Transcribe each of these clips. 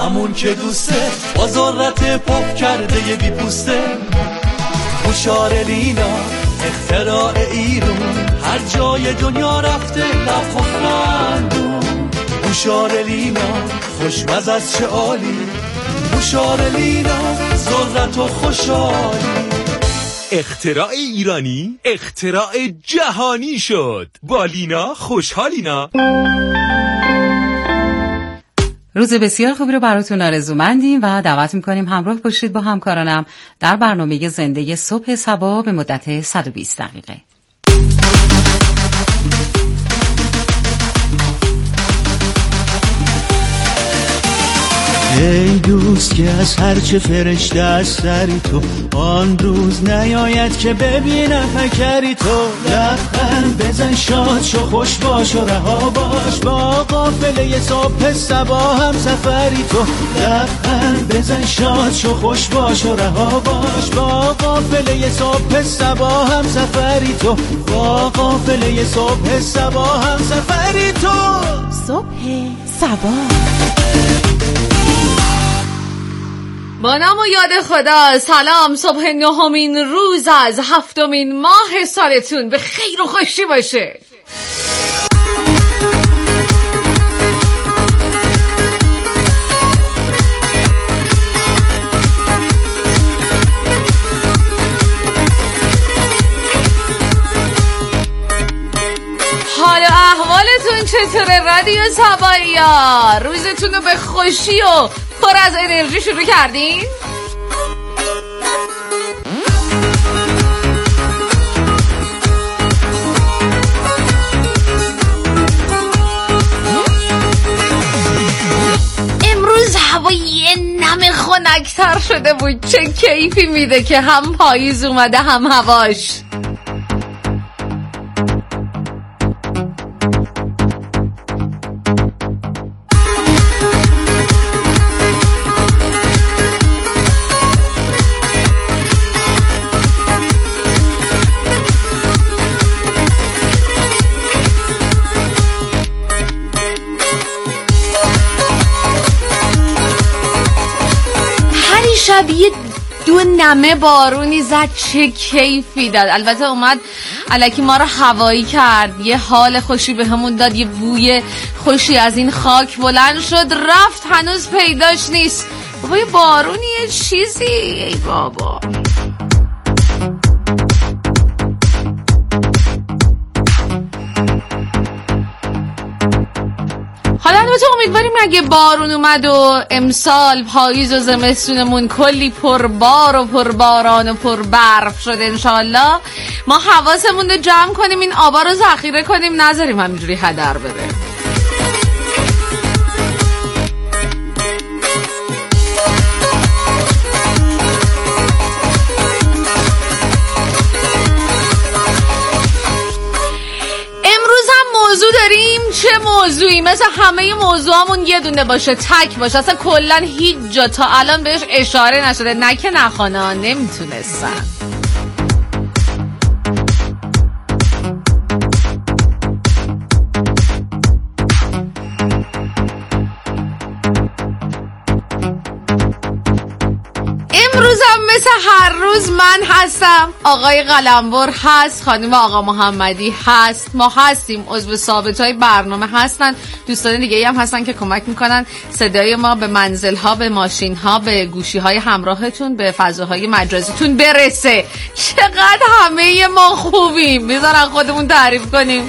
همون که دوسته با ذرت پاک کرده یه بی پوسته. هوشار لیلا اختراع ایرون، هر جای دنیا رفته لب و خندون. هوشار لیلا خوشمزه از چه عالی، هوشار لیلا ذرت و خوشحالی. اختراع ایرانی اختراع جهانی شد. با لینا خوشحالینا. روز بسیار خوبی رو براتون آرزومندیم و دعوت میکنیم همراه باشید با همکارانم در برنامه زنده صبح صبا به مدت 120 دقیقه. ای دوست که از هرچه فرشته از سری تو، آن روز نیاید که ببینم فکری تو. لبخند بزن شاد شو خوش باش و رها باش، با قافله صبح صبا هم سفری تو. لبخند بزن شاد شو خوش باش و رها باش، با قافله صبح صبا هم سفری تو. با قافله صبح صبا هم سفری تو. صبح صبا با نام و یاد خدا. سلام، صبح 9مین روز از 7مین ماه سالتون به خیر و خوشی باشه. حال و احوالتون چطوره رادیو صبایا؟ روزتون رو به خوشی و پر از انرژی شروع کردین؟ امروز هوا یه نم خنک‌تر شده بود. چه کیفی میده که هم پاییز اومده هم هواش. شب یه دو نمه بارونی زد، چه کیفی داد. البته اومد الکی ما رو هوایی کرد، یه حال خوشی به همون داد، یه بوی خوشی از این خاک بلند شد رفت، هنوز پیداش نیست. بابا یه بارونی یه چیزی، ای بابا. حالا البته امیدواریم اگه بارون اومد و امسال پاییز و زمستونمون کلی پربار و پرباران و پربرف شد انشالله، ما حواسمون رو جمع کنیم این آبا رو ذخیره کنیم، نذاریم همینجوری هدر بره. موضوع داریم. چه موضوعی؟ مثل همه موضوعامون یه دونه باشه، تک باشه، اصلا کلن هیچ جا تا الان بهش اشاره نشده. نه که نخوانا نمیتونستن. امروزم مثل هر روز من هستم، آقای قلمبر هست، خانم آقا محمدی هست، ما هستیم، عضو ثابتای برنامه هستن، دوستان دیگه هم هستن که کمک میکنن صدای ما به منزل‌ها، به ماشین‌ها، به گوشی‌های همراهتون، به فضاهای مجازیتون برسه. چقدر همه ما خوبیم، بذارن خودمون تعریف کنیم.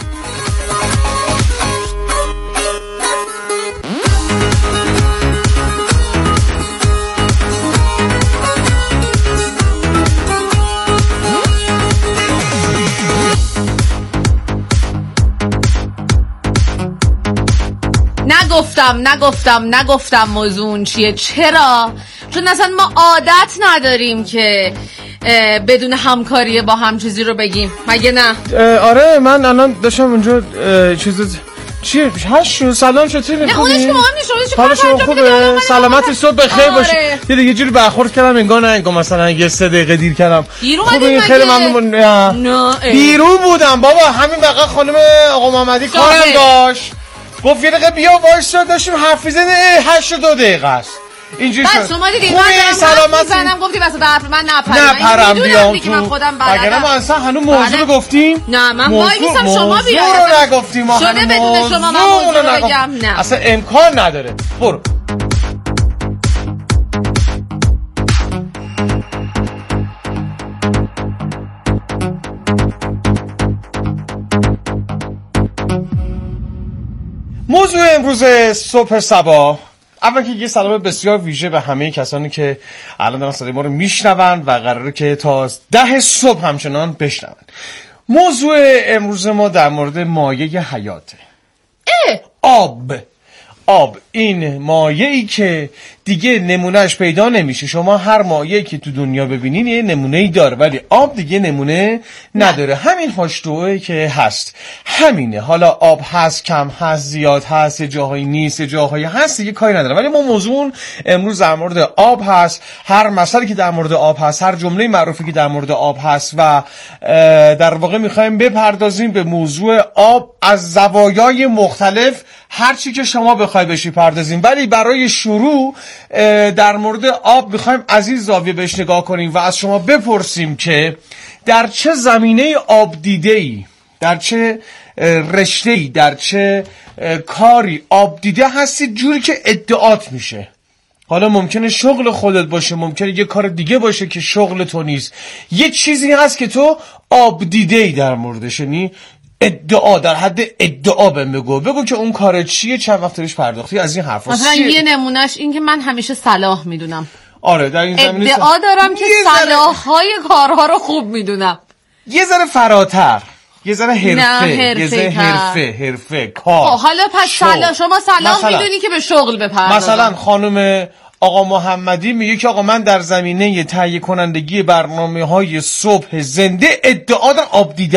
نگفتم موضوع چیه. چرا؟ چون اصلا ما عادت نداریم که بدون همکاری با هم چیزی رو بگیم، مگه نه؟ آره من الان داشتم اونجا چیه؟ هشت سلام چطوری؟ نه اونش که مهم نیست، حالا شما خوبه؟ سلامتی صبح بخیر باشی. یه جوری برخورد کردم انگار نه انگار مثلا یه 3 دقیقه دیر کردم. خوبه، خیلی ممنون. نه بیرون بودم بابا، همین بقیه خانم آقا محمدی کارم داشت، گفت یه دقیقه بیا وایسا، داشتیم حرف می‌زدیم. 8 و 2 دقیقه است. اینجوری شد. شما دیدید من سلامت گفتی واسه حرف من نپرم بیام تو. من خودم بلدم. اگر ما اصلا هنوز موضوع رو گفتیم؟ نه من وای میسم شما بیاید. موضوع رو نگفتیم. شده بدون شما من موضوع رو بگم. نه اصلا امکان نداره. برو. موضوع امروز صبح صبا، اول که یه سلام بسیار ویژه به همه کسانی که الان دارن صدای ما رو میشنون و قراره که تا 10 صبح همچنان بشنون. موضوع امروز ما در مورد مایه حیاته. آب این مایه‌ای که دیگه نمونهش پیدا نمیشه. شما هر مایه‌ای که تو دنیا ببینین یه نمونه‌ای داره، ولی آب دیگه نمونه نداره. همین هاشتوئه که هست همینه. حالا آب هست، کم هست، زیاد هست، یه جاهایی نیست، یه جاهایی هست، دیگه کاری نداره. ولی ما موضوع امروز در مورد آب هست. هر مسئله که در مورد آب هست، هر جمله معروفی که در مورد آب هست و در واقع می‌خوایم بپردازیم به موضوع آب از زوایای مختلف، هر چی که شما بخوای بشی پردازیم. ولی برای شروع در مورد آب میخوایم از این زاویه بهش نگاه کنیم و از شما بپرسیم که در چه زمینه آب دیده‌ای، در چه رشته‌ای، در چه کاری آب دیده هستی جوری که ادعات میشه. حالا ممکنه شغل خودت باشه، ممکنه یه کار دیگه باشه که شغل تو نیست، یه چیزی هست که تو آب دیده‌ای در موردش، یعنی ادعا، در حد ادعا بگو که اون کار چیه، چند وقت بهش پرداختی، از این حرفا. مثلا یه نمونهش این که من همیشه صلاح میدونم. آره در این زمینه ادعا دارم که صلاح‌های کارها رو خوب میدونم. یه ذره فراتر، یه ذره حرفه، یه ذره حرفه کار. حالا پس شما صلاح میدونی که به شغل بپردازم. مثلا خانم آقا محمدی میگه که آقا من در زمینه تهیه کنندگی برنامه‌های صبح زنده ادعا دارم،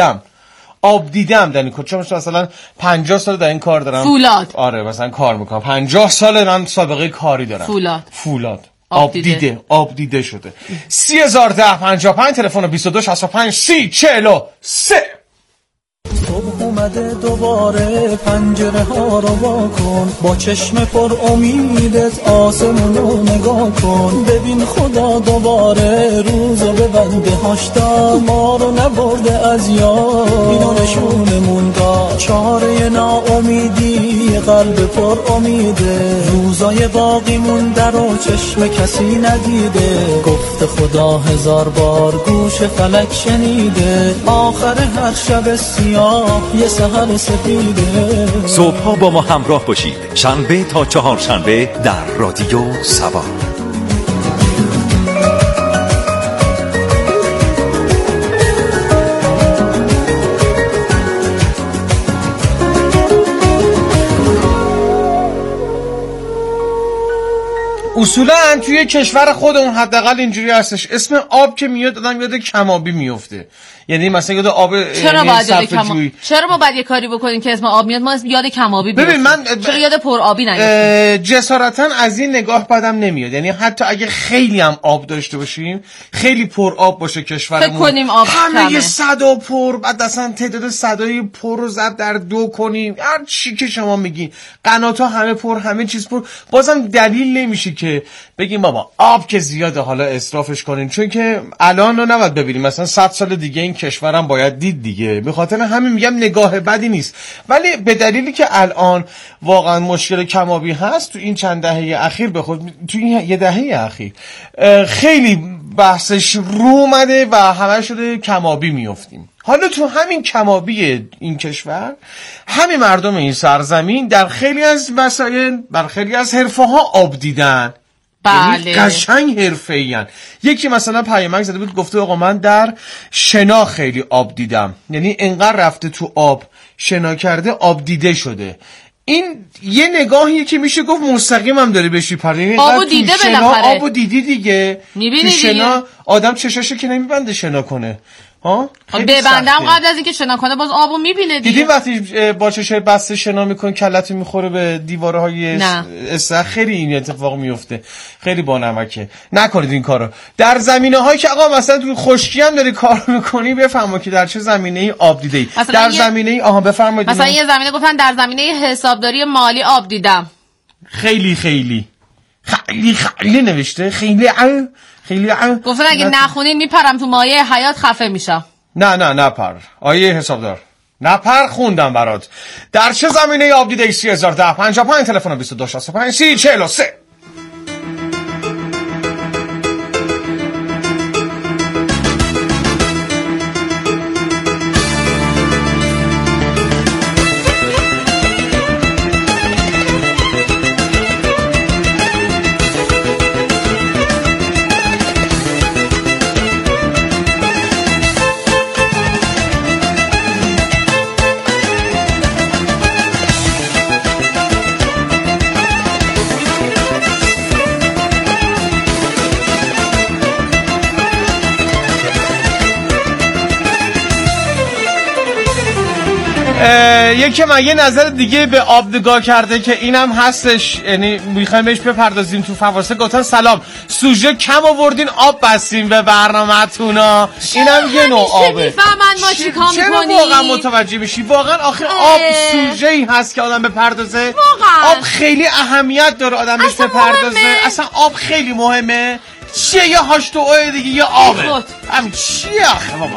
آب دیدم در این کار. چون مثلا 50 سال در این کار دارم. فولاد. آره مثلا کار میکنم 50 سال من سابقه کاری دارم. فولاد. آب دیده شده. 301055 تلفن 22 65 30 43. صبح اومده دوباره، پنجره ها رو وا کن، با چشم پر امیدت آسمون رو نگاه کن، ببین خدا دوباره روزو ببنده هاشتا، ما رو نبرده از یاد، اینو نشونمون داد. چاره ناامیدی قلب پر امیده، روزای باقی مونده رو چشم کسی ندیده، گفت خدا 1000 بار گوش فلک شنیده، آخر هر شب سیاه یه سحر سفیده. صبح‌ها با ما همراه باشید، شنبه تا چهارشنبه در رادیو سبا. اصولا توی کشور خودمون حداقل اینجوری هستش، اسم آب که میاد آدم یاد کمابی میفته. یعنی مثلا یاد آب، چرا ما باید یه کاری بکنیم که اسم آب میاد ما یاد کمابی بیفتیم؟ ببین من چرا یاد پر آبی نیفتیم؟ جسارتا از این نگاه بدم نمیاد. یعنی حتی اگه خیلی هم آب داشته باشیم، خیلی پر آب باشه کشورمون، فکر کنیم آب همه یه صدا پر، بعد اصلا تعداد صدای پر رو ضرب در 2 کنیم، هر چی که شما میگین، قنات‌ها همه پر، همه چیز پر، بازم دلیل نمیشه که بگیم بابا آب که زیاده حالا اسرافش کنین. چون که الان رو نباید ببینیم، مثلا 100 سال دیگه این کشورم باید دید دیگه. به خاطر همین میگم نگاه بدی نیست، ولی به دلیلی که الان واقعا مشکل کمابی هست تو این چند دهه اخیر، به خود تو این یه دهه اخیر خیلی بحثش رو اومده و همه شده کمابی میافتیم. حالا تو همین کمابی این کشور، همین مردم این سرزمین در خیلی از مسائل، بر خیلی از حرفه‌ها آب دیدن. بله. قشنگ حرفه‌این. یکی مثلا پیامک زده بود گفته آقا من در شنا خیلی آب دیدم، یعنی انقدر رفته تو آب شنا کرده آب دیده شده. این یه نگاهیه که میشه گفت مستقیم هم داری بشی پره. آبو دیده بالاخره. آبو دیدی دیگه. میبینی شنا آدم چشاشو که نمیبنده شنا کنه. ببندم قبل از اینکه شنا کنه باز آبو میبینه دیگه. دیدی وقتی با چشای بسته شنا میکنی کلت میخوره به دیوارهای استخر، خیلی این اتفاق میفته، خیلی بانمکه. نکنید این کارو. در زمینه‌هایی که آقا مثلا تو خشکی هم داری کار میکنی، بفهمو که در چه زمینه‌ای آب دیدی. در زمینه‌ای بفرمایید. مثلا یه زمینه گفتن در زمینه حسابداری مالی آب دیدم. خیلی خیلی نوشته، خیلی گفتن اگه نخونین میپرم تو مایه حیات خفه میشم. نه نپر آیه حسابدار، نپر، خوندم برات. در چه زمینه آب دیده ای 3010 55 تلفن 22 65 30 43. یکی من یه نظر دیگه به آب نگاه کرده که اینم هستش، یعنی میخوایم بهش بپردازیم تو فواصل. گفتن سلام، سوژه کم آوردین آب بستیم به برنامه‌تونا. اینم یه نوع آبه. میفهمن ما چیکار می‌کنیم. چرا واقعا متوجه میشی؟ واقعا آخر آب سوژه‌ای هست که آدم بپردازه. واقعا آب خیلی اهمیت داره آدم بهش بپردازه. اصلا آب خیلی مهمه. چیه یه H2O دیگه یه آبه. همین چیه آخه بابا؟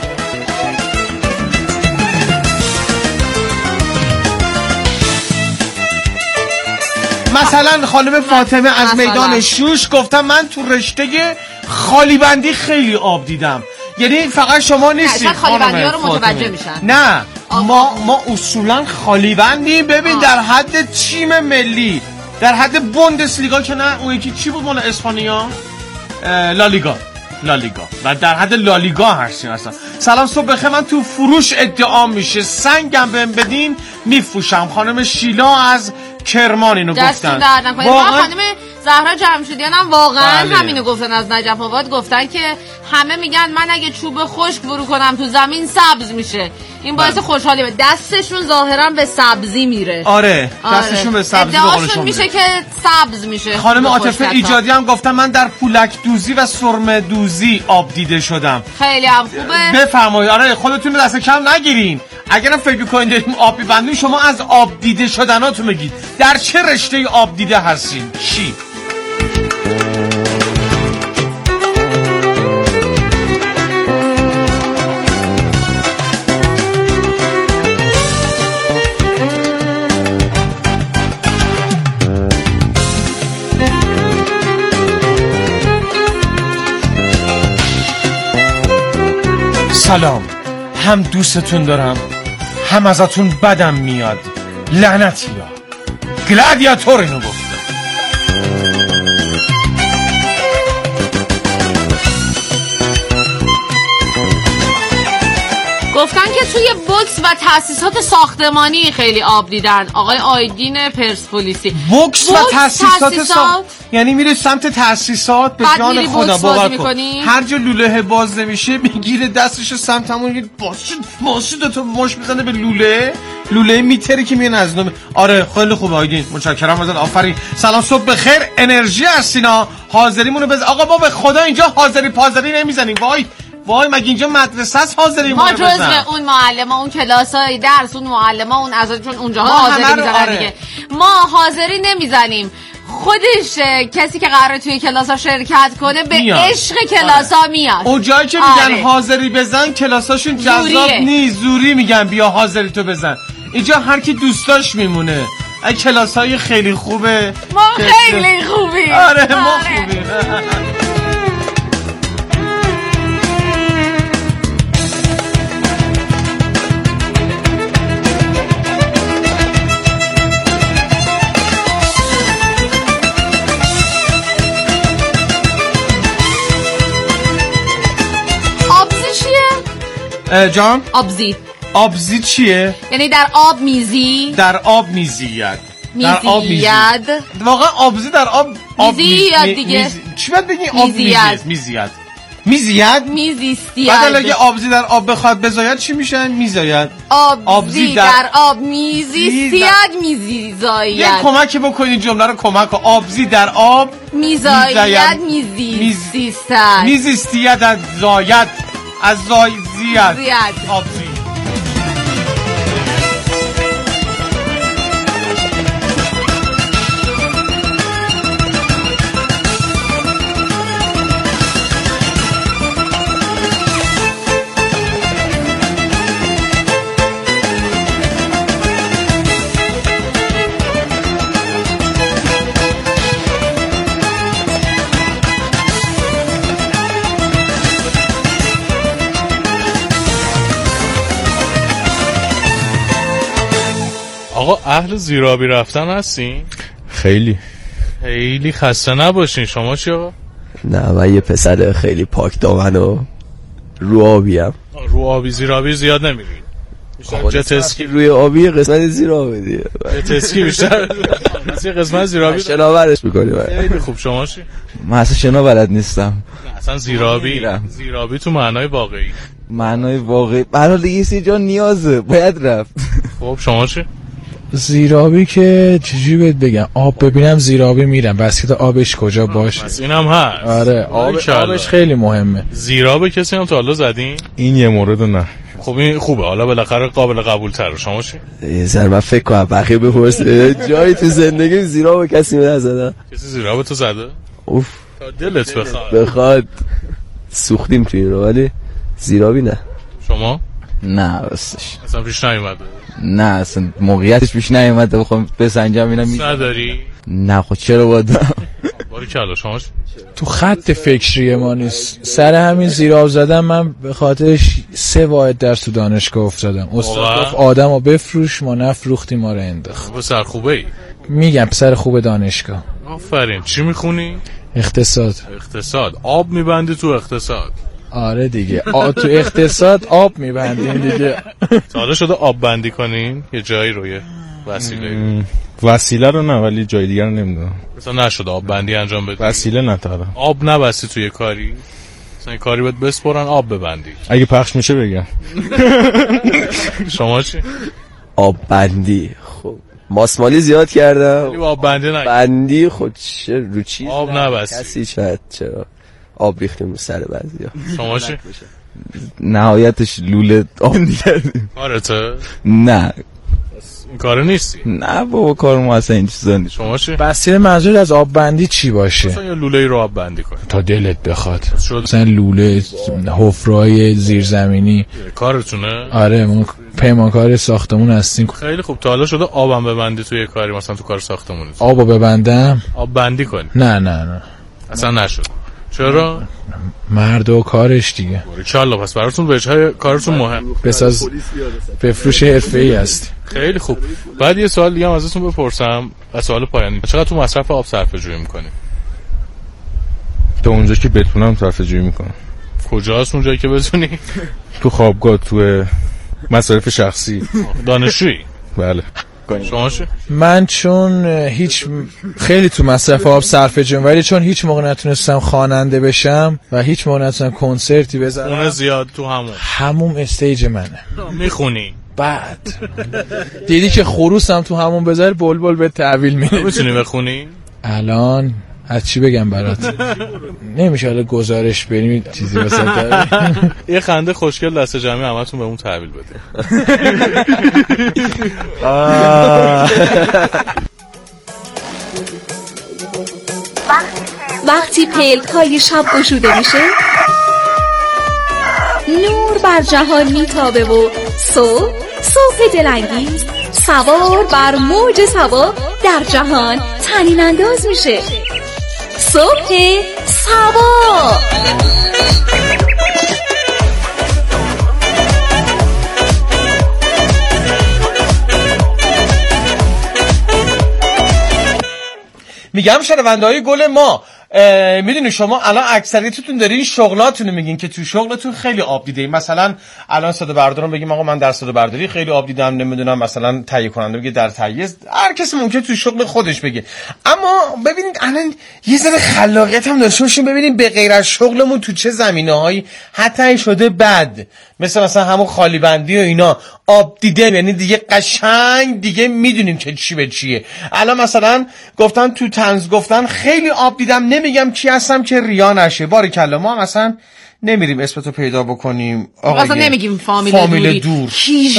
مثلا خانم فاطمه از میدان شوش گفتم من تو رشته خالی بندی خیلی آب دیدم. یعنی فقط شما نیستید خالی بندی ها رو متوجه میشن. نه ما اصولا خالی بندی. ببین در حد تیم ملی، در حد بوندسلیگا که نه، اون یکی چی بود مال اسپانیا؟ لالیگا و در حد لالیگا هستیم اصلا. سلام صبح بخیر، من تو فروش ادعا میشه سنگم بهم بدین میفروشم. خانم شیلا از کرمان اینو گفتن. واقعا خانم زهرا جمشیدیان هم واقعا همینو گفتن از نجف آباد. گفتن که همه میگن من اگه چوب خشک فرو کنم تو زمین سبز میشه. این باعث خوشحالی به دستشون ظاهرا به سبزی میره. آره دستشون به سبزی به قولشون میشه که سبز میشه. خانم عاطفه ایجادی هم گفتن من در پولک دوزی و سرمه دوزی آب دیده شدم. خیلی هم خوبه. بفرمایید. آره خودتون دست کم نگیرین. اگرم فکر کنید داریم آب می‌بندیم، شما از آب دیده شدناتون بگید. در چه رشته آب دیده هستین؟ چی؟ سلام، هم دوستتون دارم هم ازتون بدم میاد. لعنتی ها گلادیاتور اینو گفته. گفتن که توی بوکس و تأسیسات ساختمانی خیلی آب دیدن. آقای آیدین پرسپولیسی. بوکس و تأسیسات یعنی میره سمت تأسیسات. به جان خدا باور کن هر جا لوله باز نمیشه میگیره دستش سمت همون میگه باشه دوتا مش میزنه به لوله میتره که میان از نوم. آره خیلی خوبه آیدین، متشکرم ازت، آفرین. سلام صبح بخیر، انرژی هستینا. حاضریمونو بزن. آقا ما به خدا اینجا حاضری پازری نمیزنیم. وای مگه اینجا مدرسه است حاضری ما جزء اون معلم اون کلاسای درس اون معلم اون ازشون اونجاها حاضری میزنن دیگه. ما حاضری نمیزنیم. خودش کسی که قراره توی کلاسا شرکت کنه به عشق کلاسا میاد. اون جایی که میگن حاضری بزن کلاساشون جذاب نیست، زوری میگن بیا حاضری تو بزن. اینجا هر کی دوستاش میمونه. ای کلاسای خیلی خوبه. ما خیلی خوبیم. آره ما خوبیم. جان؟ آبزی چیه؟ یعنی در آب میزی؟ در آب میزید. واقعا آبزی در آب میزید دیگه. چی باید بگی؟ آب میزید. میزیستید. بعد اگه آبزی در آب بخواد بزاید چی میشه؟ میزاید. آبزی در آب میزیستید میزاید. یه کمک بکنید جمله رو کمک. آبزی در آب میزاید میزیستید از زاید از زاید آبزی. آقا اهل زیرابی رفتن هستین؟ خیلی خسته نباشین. شما چی آقا؟ نه من یه پسر خیلی پاک دامن و رو آبیم. رو آبی زیرابی زیاد نمیرین؟ بیشتر جت اسکی روی آبی قسمت زیرابی دیگه. جت اسکی بیشتر مثلا قسمت زیرابی شناورش می‌کنی. خیلی خوب. شما چی؟ من اصلا شنا بلد نیستم. اصلا زیرابی تو معنای واقعی. معنای واقعی برای دیگه سی جا نیازه باید رفت. خب شما چی؟ زیرابی که چجوری بهت بگم، آب ببینم زیرابی میرم، بس که آبش کجا باشه. بس اینم هست. آره آبش خیلی مهمه. زیراب کسی هم تا حالا زدین؟ این یه مورد نه. خب این خوبه، حالا بالاخره قابل قبول تره. شما چی؟ زر من فکر کنم بقیه بپرسه جایی تو زندگی زیراب کسی نزدن. کسی زیراب تو زده؟ اوف تا دلت بخواد سوختیم توی این رو، ولی زیرابی نه. شما؟ نه راستش اصلا پیش نیومده؟ نه اصلا موقعیتش پیش نیومده بخوام بسنجم اینم نداری؟ نه خب چرا باید باری کلا. شما تو خط فکری ما نیست. سر همین زیراب زدم من به خاطرش 3 واحد درس تو دانشگاه افتادم. استاد گفت آدمو بفروش، ما نفروختیم ما رو انداخت. پسر خوبه ای؟ میگم پسر خوب دانشگاه. آفرین. چی میخونی؟ اقتصاد. آب میبندی تو اقتصاد؟ آره دیگه تو اقتصاد آب میبندین دیگه. حالا شده آب بندی کنین یه جایی رو، یه وسیله رو نه ولی جای دیگر رو نمیدونم. مثلا نشده آب بندی انجام بدی؟ وسیله نه تا آب نبستی توی کاری؟ مثلا یه کاری باید بسپرن آب ببندی. اگه پخش میشه بگم. شما چی؟ آب بندی. خب ماسمالی زیاد کردم. ولی آب بندی نه. بندی خود چه رو چیز آب نبستی. کسی شاید چرا آب ریختیم رو سر بعضیا. شما چی؟ نهایتش لوله آب دیگر. کارته؟ نه این کاره نیستی؟ نه بابا کار ما اصلا این چیزا نیست. شما چی؟ بسیار منظور از آب بندی چی باشه؟ مثلا یه لوله رو آب بندی کنی تا دلت بخواد. مثلا لوله، حفره‌های زیرزمینی. کارتونه؟ آره ما پیمانکار ساختمون هستیم. خیلی خوب. تا حالا شده آبم ببندی توی کاری، مثلا تو کار ساختمونی؟ آبو ببندم؟ آب بندی کنی؟ نه اصلا نشد. چرا؟ مرد و کارش دیگه. باریکالله. پس براتون وجهای کارتون مهم. بساز بفروش حرفه‌ای هست. خیلی خوب. بعد یه سوال دیگه هم ازتون بپرسم، سوال پایانی. چقدر تو مصرف آب صرفه‌جویی می‌کنی؟ تا اونجا که بتونم صرفه‌جویی می‌کنم. کجاست اونجایی که بتونی؟ تو خوابگاه، تو مصارف شخصی. دانشجویی؟ بله. شما چی؟ من چون خیلی تو مصرف آب صرفه‌جویی، ولی چون هیچ موقع نتونستم خواننده بشم و هیچ موقع نتونستم کنسرتی بزنم. اون زیاد تو همون استیج منه. میخونی؟ بعد دیدی که خروسم تو همون بذاری بلبل به تحویل میده. میتونی بخونی؟ الان از چی بگم برات؟ نمیشه حالا گزارش بریم چیزی واسه یه خنده خوشگل دست جمعی همتون به اون تحویل بده. وقتی پلک‌های شب گشوده میشه، نور بر جهان میتابه و صبح دلانگیز سوار بر موج سبا در جهان طنین انداز میشه. صبح سبا. میگم شنونده‌های گل ما، میدونی شما الان اکثریتتون دارین شغلاتونو میگین که تو شغلتون خیلی آب دیدین. مثلا الان صدا بردارم بگیم آقا من در صدا برداری خیلی آب دیدم، نمیدونم مثلا تهیه کننده بگه در تهیه، هر کسی ممکنه تو شغل خودش بگه. اما ببینید الان یه ذره خلاقیت هم داشته باشیم، ببینیم به غیر از شغلمون تو چه زمینه‌هایی حتی شده بد، مثلا همون خالی بندی و اینا آب دیده، یعنی دیگه قشنگ دیگه میدونیم که چی به چیه. الان مثلا گفتن تو طنز گفتن خیلی آب دیدم، نمیگم کی هستم که ریا نشه. باریکلا. ما مثلا نمیریم اسمتو پیدا بکنیم. اصلا نمیگیم فامیل دور.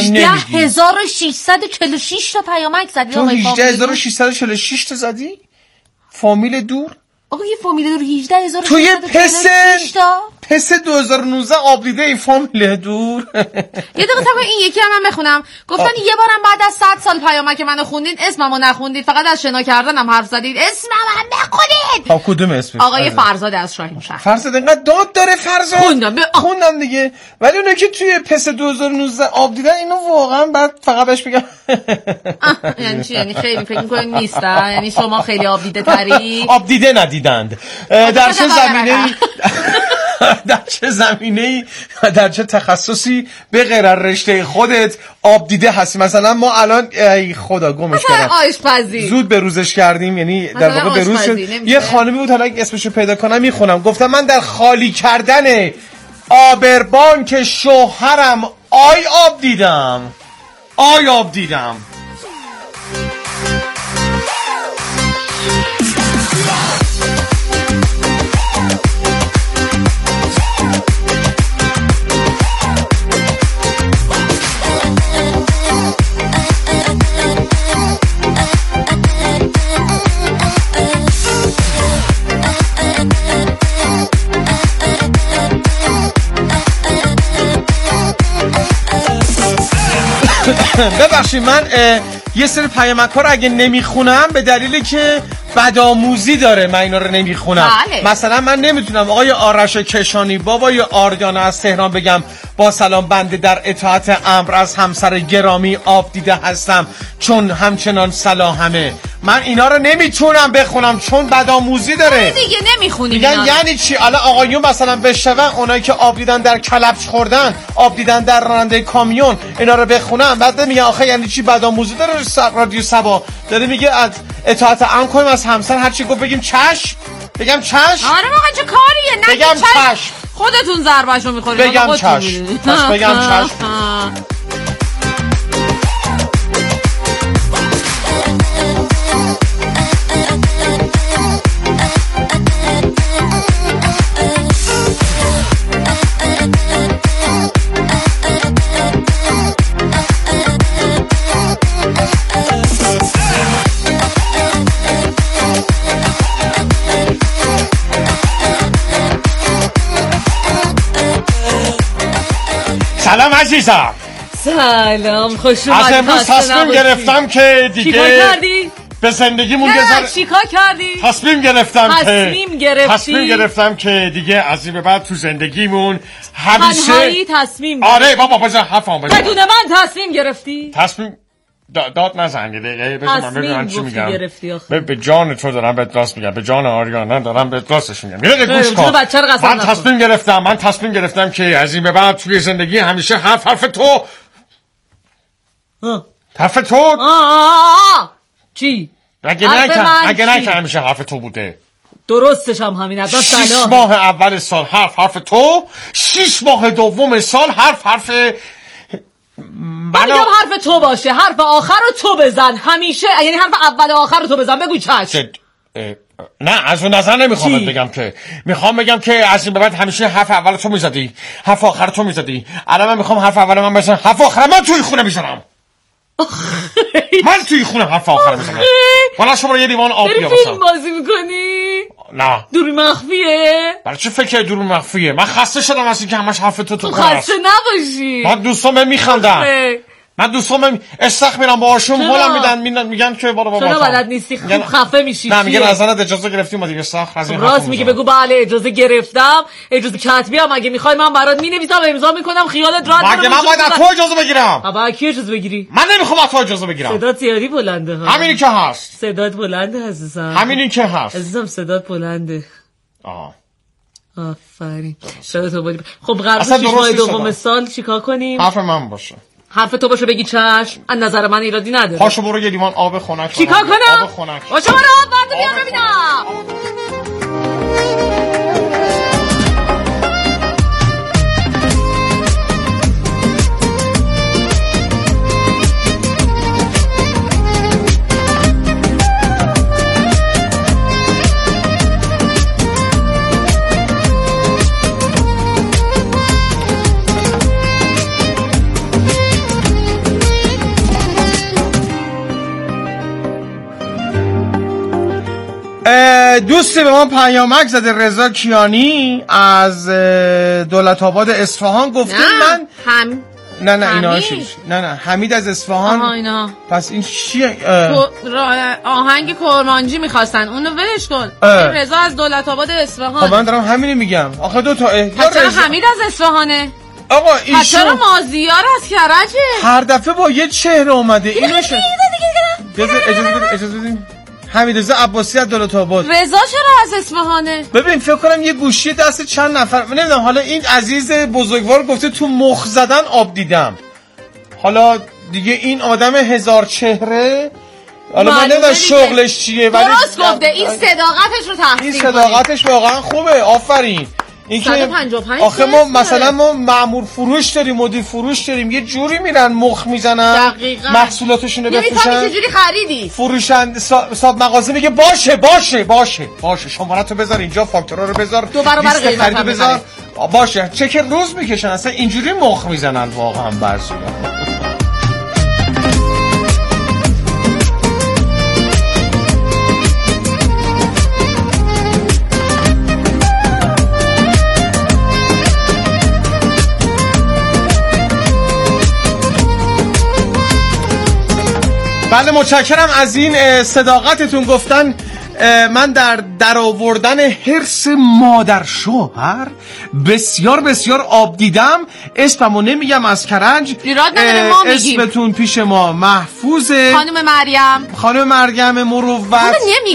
18646 تا پیامک زدی. تو 18646 تا زدی؟ فامیل دور؟ آقا یه فامیل دور 18646 تو یه پس 2019 آب دیده ای فامیل دور. یه دقیقه تا این یکی هم بخونم. گفتن یه بارم بعد از 100 سال پیامک منو خوندین، اسممو نخوندید، فقط از شنا کردنم حرف زدید، اسمم هم بخونید. خب کدوم اسمش؟ آقای فرزاد از شاهین شهر. فرزاد اینقدر داد داره فرزاد؟ خوندم دیگه. ولی اونایی که توی پس 2019 آب دیدن اینو واقعا بعد فقط بهش بگم یعنی چی؟ یعنی خیلی فکر می‌کنین نیستن؟ یعنی شما خیلی آب دیده تری؟ آب دیده ندیدند. در چه زمینه‌ای در چه زمینه‌ای در چه تخصصی به غیر از رشته خودت آب دیده هستی؟ مثلا ما الان ای خدا گمش کردم آشپزی زود به روزش کردیم، یعنی در واقع به روز یه خانمی بود، حالا اسمشو پیدا کنم میخونم، گفتم من در خالی کردن آبربانک شوهرم آب دیدم. ببخشید من یه سری پیامک‌ها رو اگه نمیخونم به دلیلی که بدآموزی داره من اینا رو نمیخونم. مثلا من نمیتونم آقای آرش کشانی بابای آریانا از تهران بگم با سلام بنده در اطاعت امر از همسر گرامی آب دیده هستم چون همچنان صلاحمه. من اینا رو نمیتونم بخونم چون بدآموزی داره. دیگه نمیخونی میگن یعنی چی؟ الان آقایون مثلا بشنون اونایی که آب دیدن در کلبش خوردن، آب دیدن در راننده کامیون، اینا رو بخونن بعد میگن آخه یعنی چی؟ بدآموزی داره. رادیو سبا داره میگه از اطاعت امر کنیم از همسر هر چی گفت بگیم چشم. بگم چشم؟ آره واقعا چه کاریه؟ نه بگم چشم. خودتون ضربهشو میخورید. بگم چشم. پس بگم چشم. سلام عزیزم. سلام خوش اومدید. از امروز تصمیم گرفتم که دیگه چیکار کردی؟ به زندگیمون چیکار کردی؟ تصمیم گرفتم که دیگه از این به بعد تو زندگیمون همیشه تنهایی تصمیم. آره بابا بذار حرفم بزن. بدون من تصمیم گرفتی؟ داد نزن دیگه. بذار من ببینم چی میگم. به جان تو دارم بهت راست میگم، به جان آریانا دارم بهت راستش میگم. یه دقیقه گوش کن. من تصمیم گرفتم که از این به بعد توی زندگی همیشه حرف تو چی؟ اگه نه که همیشه حرف تو بوده. درستش هم همین. از 6 ماه اول سال حرف تو، 6 ماه دوم سال حرف من میگم حرف تو باشه، حرف آخر رو تو بزن همیشه، یعنی حرف اول و آخر رو تو بزن. بگو چشم. نه از اون نظر نمیخوام بگم که میخوام بگم که از این به بعد همیشه حرف اول تو میزدی، حرف آخر تو میزدی. الان من میخوام حرف اول من بزنم، حرف آخر من توی خونه میزنم. من توی خونه حرف آخر میزنم. والا شما یه لیوان آب بیار واسم. فیلم بازی میکنی؟ نه. دوربین مخفیه؟ برای چه فکر دوربین مخفیه؟ من خسته شدم از اینکه همش حرف تو خسته نباشی. من دوستام میخندن. من دوستام استخ میرم باهاشون حالا میگن که بابا چرا بلد نیستی خوب خفه میشی؟ نه میگن از آنت اجازه گرفتی اومدی استخ از این راست میگی. بگو بله اجازه گرفتم، اجازه کتبی هم اگه میخوای من برات مینویسم امضا میکنم خیالت راحت. مگه من باید از تو اجازه بگیرم؟ بابا کی اجازه بگیری؟ من نمیخوام از تو اجازه بگیرم. صدات زیادی بلنده ها. همینی که هست. صدات بلنده عزیزم. همینی که هست عزیزم صدات بلنده. آفرین. صدات بلنده. خب قراره 6 ماه دوم سال چیکار کنیم؟ حرف من باشه. حرف تو باشه بگی چشم. از نظر من ایرادی نداره. پاشو برو یه لیوان آب خنک. چیکار کنم؟ آب خنک. باشه برو آب بیار ببینم. دوستی به ما پیامک زده رضا کیانی از دولت آباد اصفهان گفته من نه اینا نه حمید از اصفهان. اینا پس این چیه؟ آهنگ کرمانجی میخواستن، اونو ولش کن. رضا از دولت آباد اصفهان. خب من دارم همینو میگم. آخه دو تا چرا حمید از اصفهانه؟ آقا ایشون چرا مازیار از کرجه؟ هر دفعه با یه چهره اومده. اینو اجازه بدین. حمیدرضا عباسی از دولت آباد. رضا چرا از اصفهانه؟ ببین فکر کنم یه گوشی دست چند نفر، نمیدونم. حالا این عزیز بزرگوار گفته تو مخ زدن آب دیدم. حالا دیگه این آدم هزار چهره، حالا من نمیدونم شغلش چیه، ولی درست گفته. این صداقتش رو تحسین این صداقتش واقعا خوبه. آفرین. این که آخه ما مأمور فروش داریم، مدیر فروش داریم، یه جوری میرن مخ میزنن محصولاتشون رو بفروشن. نمی‌فهمی چه جوری خریدی؟ فروشنده صاحب مغازه میگه باشه شماره‌تو بذار اینجا، فاکتورا رو بذار، 2 برابر قیمت بذار، باشه. چک روز میکشن، اصلا اینجوری مخ میزنن واقعا بعضیا. بله متشکرم از این صداقتتون. گفتن من در آوردن حرص مادر شوهر بسیار بسیار آب دیدم. اسممو نمیگم از کرج، ایراد نداره، ما میگیم. اسمتون پیش ما محفوظه. خانم مریم مروت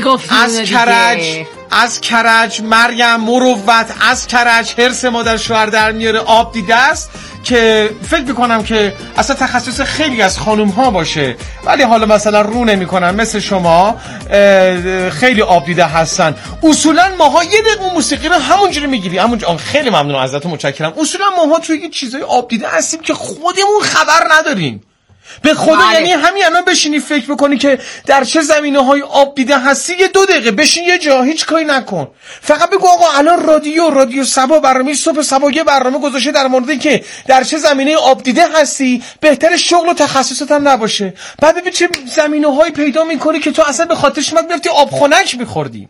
از کرج مریم مروت از کرج حرص مادر شوهر در میاره، آب دیده است که فکر میکنم که اصلا تخصص خیلی از خانوم ها باشه، ولی حالا مثلا رو نمی کنن مثل شما، خیلی آب دیده هستن. اصولا ماها یه دقیقه موسیقی رو همونجوری میگیری. خیلی ممنونم ازتون، متشکرم. اصولا ماها توی یه چیزای آب دیده هستیم که خودمون خبر نداریم. به خدا یعنی همین الان بشینی فکر بکنی که در چه زمینه‌های آب دیده هستی، یه 2 دقیقه بشین یه جا، هیچ کاری نکن، فقط بگو آقا الان رادیو سبا برنامه صبح سبا یه برنامه گذاشته در موردی که در چه زمینه آب دیده هستی، بهتر شغل و تخصصت هم نباشه. بعد ببین چه زمینه‌هایی پیدا می‌کنی که تو اصلا به خاطرش می‌رفتی آب خنک می‌خوردی.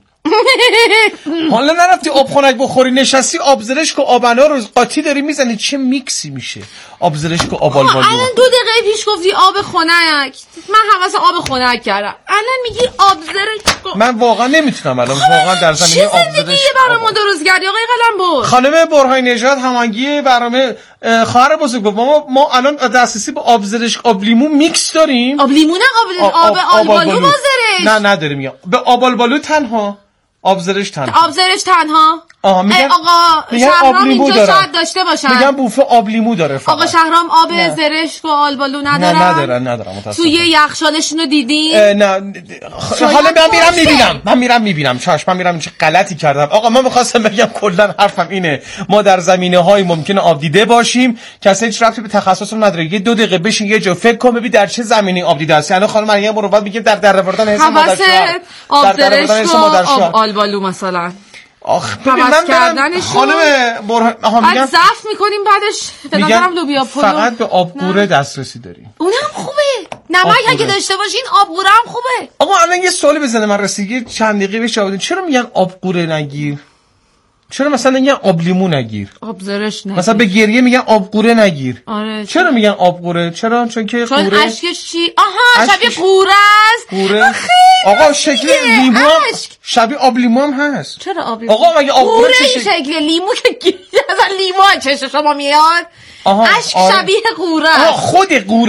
حالا نرفتی آب خنک بخوری، نشستی آب زرشک و آب انار رو قاطی داری میزنی، چه میکسی میشه آب زرشک و آب آلبالو. الان 2 دقیقه پیش گفتی آب خنک، من حواس آب خنک کردم، الان میگی آب زرشک. من واقعا نمیتونم الان واقعا در زمینه آب زرشک. چه برنامه درست کردی آقای قلمبر؟ خانم برهانی نژاد هماهنگی برنامه خواهر بزرگ ما الان دسترسی به آب زرشک آب لیمو میکس داریم. آب لیمو نه، آب آلبالو با زرشک. نه نداریم. میگم به آب آلبالو تنها، آب زرشک تنها. میگن آقا شهرام اینجا شاید داشته باشن. میگن بوفه آب لیمو داره فقط. آقا شهرام آب زرشک و آلبالو ندارن؟ ندارم متاسفم. توی یخچالشون رو دیدین؟ نه. حالا من میرم میبینم. چاش من میرم چه غلطی کردم. آقا من می‌خواستم بگم کلا حرفم اینه، ما در زمینه‌های ممکنه آب دیده باشیم که اصلا هیچ ربطی به تخصصمون نداره. یه 2 دقیقه بشین یه جا فکر کن ببین در چه زمینه آب دیده است. یعنی خانم مریم مروت میگه در آوردن حس مادر شوهر، آب زرشک و آب آلبالو مثلا. من کردنش خانم میگم ضعف میکنیم، بعدش به نظرم لوبیا پلو فقط به آبگوره دسترسی داریم. اونم خوبه، نمک اگه داشته باشین آبگوره هم خوبه. آقا الان یه سوالی بزنه من رسیدگی چند دقیقه بهش جواب بدین. چرا میگن آبگوره نگیر؟ چرا مثلا میگن آب لیمو نگیر؟ آب زرشک نگیر. مثلا به گریه میگن آبگوره نگیر. آره. چرا میگن آبگوره؟ چون که قوره اشکش چی؟ آها شبیه قوره است. آقا شکل لیمو شبیه آب لیمو هم هست. چرا آب لیمو؟ آقا مگه آبگوره شکل لیمو که اصلا لیمو چش شما میاد؟ اشک شبیه قوره است. خود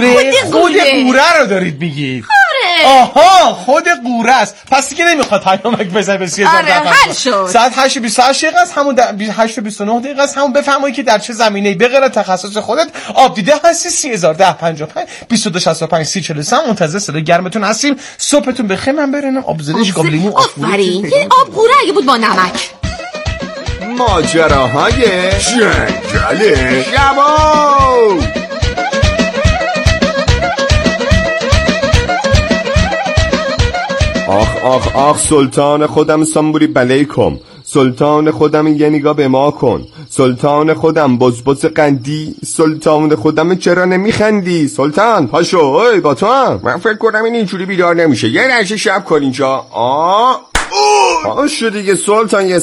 قوره رو دارید میگید. آها خود قوره است. پس دیگه نمیخواد پیامک بزنه به 3000 ساعت 8:28 دقیقه است، همون 8:29 دقیقه است. همون بفرمایید که در چه زمینه‌ای به غیر تخصص خودت آب دیده هستی. 301055 2265 3043 منتظر صدای گرمتون هستیم. صبحتون بخیر. من برنم آب زرشک آب لیمو آفرین. این آب قوره اگه بود با نمک. ماجراهای جنگل شبا. آخ سلطان خودم سنبوری بلیکم، سلطان خودم یه نگاه به ما کن، سلطان خودم بزبز قندی، سلطان خودم چرا نمیخندی؟ سلطان پاشو، اوی با تو هم. من فکر کنم این اینجوری بیدار نمیشه، یه رشه شب کن اینجا. پاشو دیگه سلطان، یه